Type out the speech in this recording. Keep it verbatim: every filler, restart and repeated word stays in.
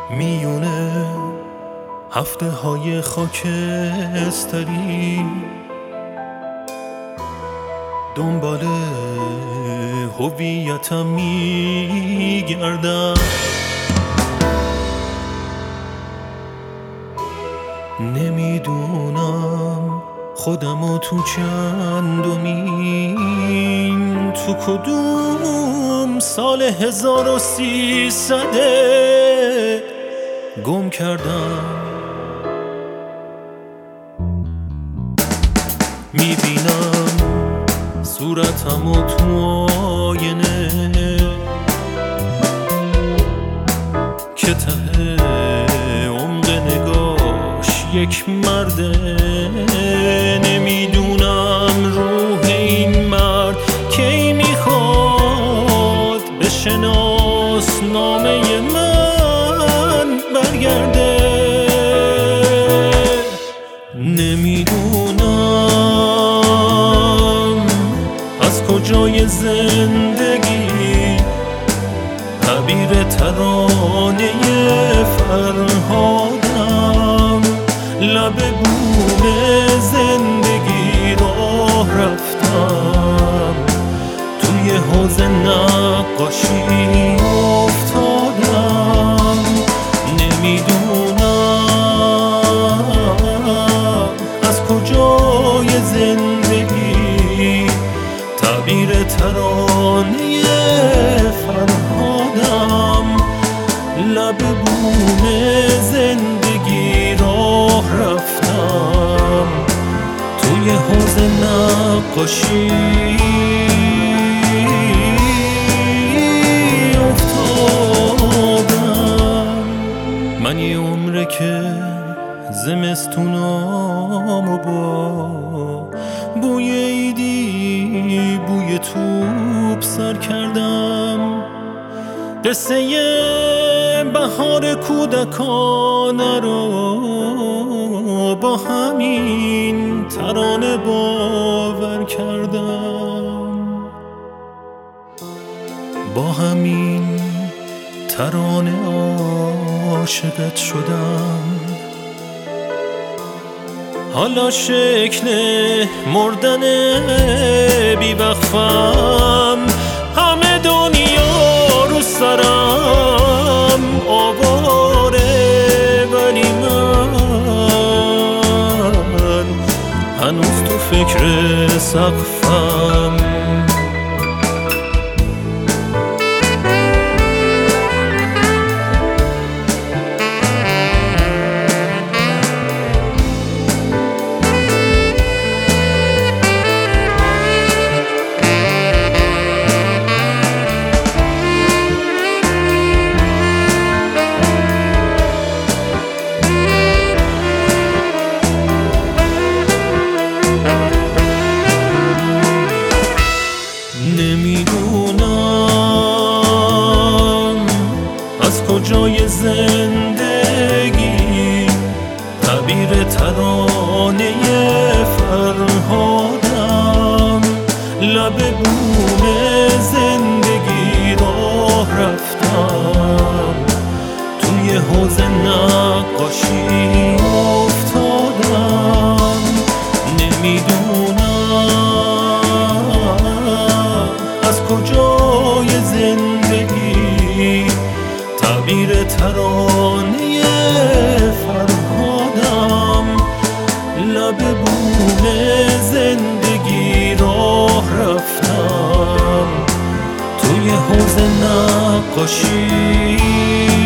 میونه هفته های خاکستری دنبال هویتم میگردم، نمیدونم خودمو تو چندمین، تو کدوم سال هزار و سیصده گم کردم. میبینم صورتمو تو آینه که ته عمق نگاش یک مرده، نمیدونم روح این مرد کی میخواد به شناسنامه من برگرده. نمیدونم از کجای زندگی تعبیر ترانه فرهادم، لب بوم زندگی راه رفتم، توی حوض نقاشی افتادم. نمیدونم از کجای زندگی تعبیر ترانه فرهادم، لب بوم زندگی راه رفتم، توی حوض نقاشی افتادم. من یه عمره که زمستونامو با بوی عیدی بوی توپ سر کردم، قصه بهار کودکانه رو با همین ترانه باور کردم، با همین ترانه عاشقت شدم. حالا شکل مردن بی‌وقفم، همه دنیا رو سرم آواره، ولی من هنوز تو فکر سقفم. نمیدونم از کجای زندگی تعبیر ترانه فرهادم، لب بوم زندگی راه رفتم، توی حوض نقاشی افتادم. نمیدونم از کجای زندگی تعبیر ترانه فرهادم، لب بوم زندگی راه رفتم، توی حوض نقاشی